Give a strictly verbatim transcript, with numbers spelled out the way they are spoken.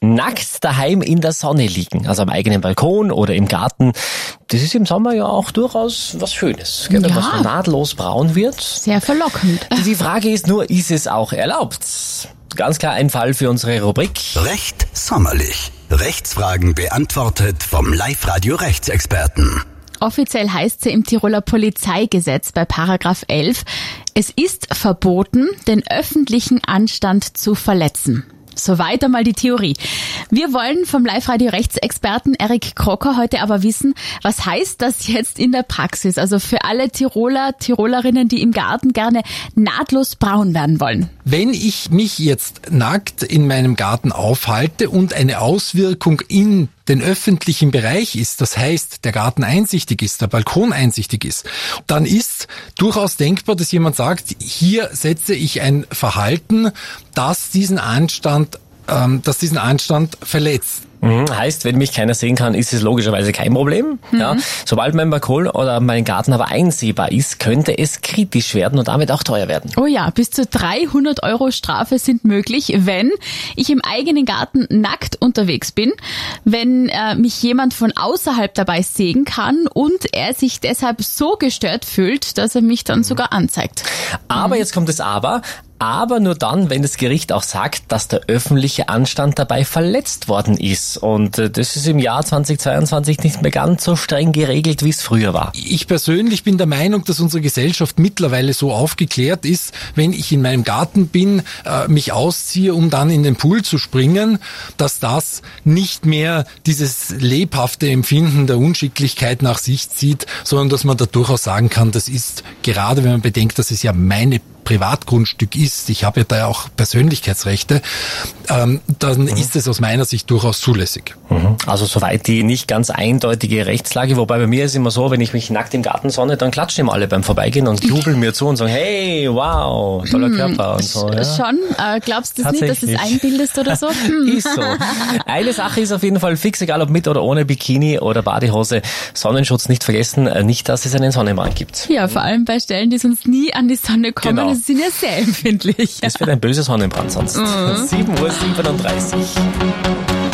Nackt daheim in der Sonne liegen, also am eigenen Balkon oder im Garten, das ist im Sommer ja auch durchaus was Schönes, gell, wenn Ja. man so nahtlos braun wird. Sehr verlockend. Die Frage ist nur, ist es auch erlaubt? Ganz klar ein Fall für unsere Rubrik. Recht sommerlich. Rechtsfragen beantwortet vom Live-Radio-Rechtsexperten. Offiziell heißt sie im Tiroler Polizeigesetz bei Paragraph elf, es ist verboten, den öffentlichen Anstand zu verletzen. Soweit einmal die Theorie. Wir wollen vom Live-Radio-Rechtsexperten Erik Krocker heute aber wissen, was heißt das jetzt in der Praxis? Also für alle Tiroler, Tirolerinnen, die im Garten gerne nahtlos braun werden wollen. Wenn ich mich jetzt nackt in meinem Garten aufhalte und eine Auswirkung in den öffentlichen Bereich ist, das heißt, der Garten einsichtig ist, der Balkon einsichtig ist, dann ist durchaus denkbar, dass jemand sagt, hier setze ich ein Verhalten, das diesen Anstand, ähm, das diesen Anstand verletzt. Mhm, heißt, wenn mich keiner sehen kann, ist es logischerweise kein Problem. Mhm. Ja, sobald mein Balkon oder mein Garten aber einsehbar ist, könnte es kritisch werden und damit auch teuer werden. Oh ja, bis zu dreihundert Euro Strafe sind möglich, wenn ich im eigenen Garten nackt unterwegs bin, wenn äh, mich jemand von außerhalb dabei sehen kann und er sich deshalb so gestört fühlt, dass er mich dann mhm. sogar anzeigt. Aber mhm. jetzt kommt das Aber. Aber nur dann, wenn das Gericht auch sagt, dass der öffentliche Anstand dabei verletzt worden ist. Und das ist im Jahr zweitausendzweiundzwanzig nicht mehr ganz so streng geregelt, wie es früher war. Ich persönlich bin der Meinung, dass unsere Gesellschaft mittlerweile so aufgeklärt ist, wenn ich in meinem Garten bin, äh, mich ausziehe, um dann in den Pool zu springen, dass das nicht mehr dieses lebhafte Empfinden der Unschicklichkeit nach sich zieht, sondern dass man da durchaus sagen kann, das ist, gerade wenn man bedenkt, dass es ja meine Privatgrundstück ist, ich habe ja da auch Persönlichkeitsrechte, ähm, dann mhm. ist es aus meiner Sicht durchaus zulässig. Mhm. Also soweit die nicht ganz eindeutige Rechtslage, wobei bei mir ist immer so, wenn ich mich nackt im Garten sonne, dann klatschen immer alle beim Vorbeigehen und jubeln mir zu und sagen, hey, wow, toller Körper und so. Ja. Schon? Äh, glaubst du das nicht, dass du es einbildest oder so? Ist so. Eine Sache ist auf jeden Fall fix, egal ob mit oder ohne Bikini oder Badehose, Sonnenschutz nicht vergessen, nicht, dass es einen Sonnenbrand gibt. Ja, vor allem bei Stellen, die sonst nie an die Sonne kommen. Genau. Das sind ja sehr empfindlich. Das wird ein böser Sonnenbrand sonst. Mhm. sieben Uhr siebenunddreißig.